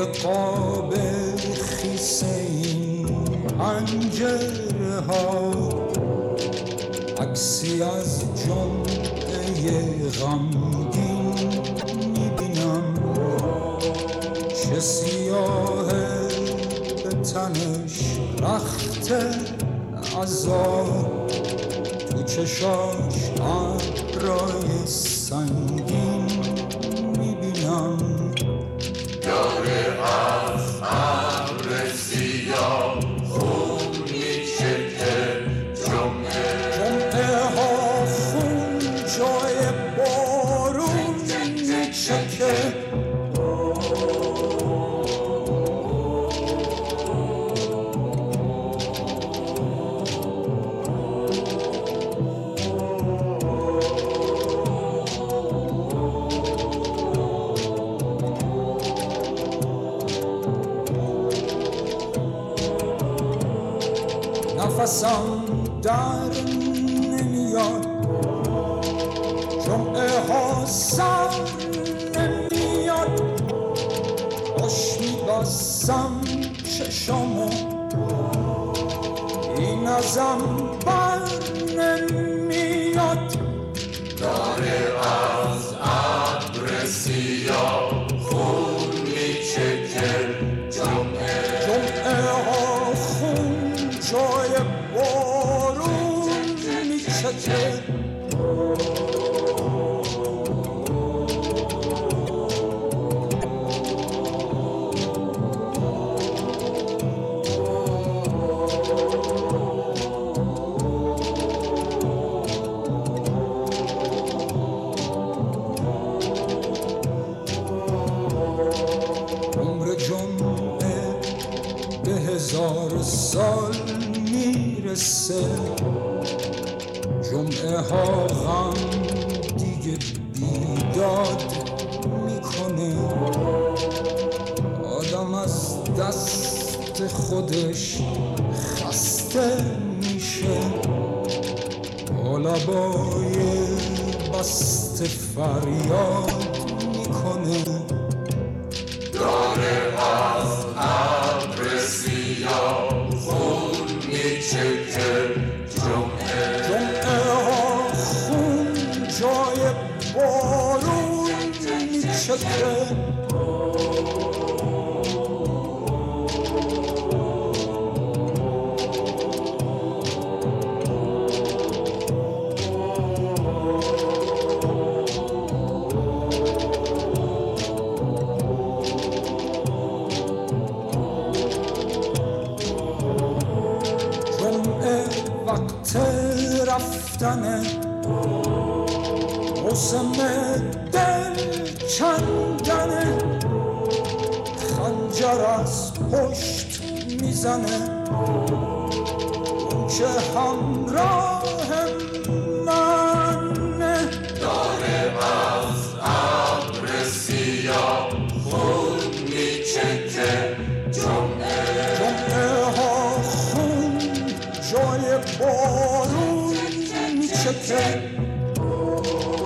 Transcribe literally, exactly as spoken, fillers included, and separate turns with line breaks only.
قاب خیس این پنجره ها عکسی از جمعه غمگین میبینم، چه سیاهه به تنش رخت عذاب، تو چشاش ابرای سنگین میبینم.
داره از ابر سیاه خون میچکه، جمعه
جمعه ها خون جای بارون میچکه. نفسم در نمیاد، جمعه ها سر نمیاد، خوش میبستم چشامو این ازم بر نمیاد.
داره از ابر سیاه خون میچکه، جمعه
جمعه ها خون جای بارون میچکه. عمر جمعه به هزار سال میرسه، جمعه ها غم دیگه بیداد میکنه، آدم از دست خودش خسته میشه، با لبای بسته فریاد میکنه.
داره از ابر سیاه خون میچکه، جمعه
جمعه ها خون جای بارون میچکه. وقت رفتنه، موسم دل کندنه، خنجر از پشت میزنه، اون که همراه منه.
داره از ابر سیاه خون میچکه، جمعه
جمعه ها خون جای بارون میچکه.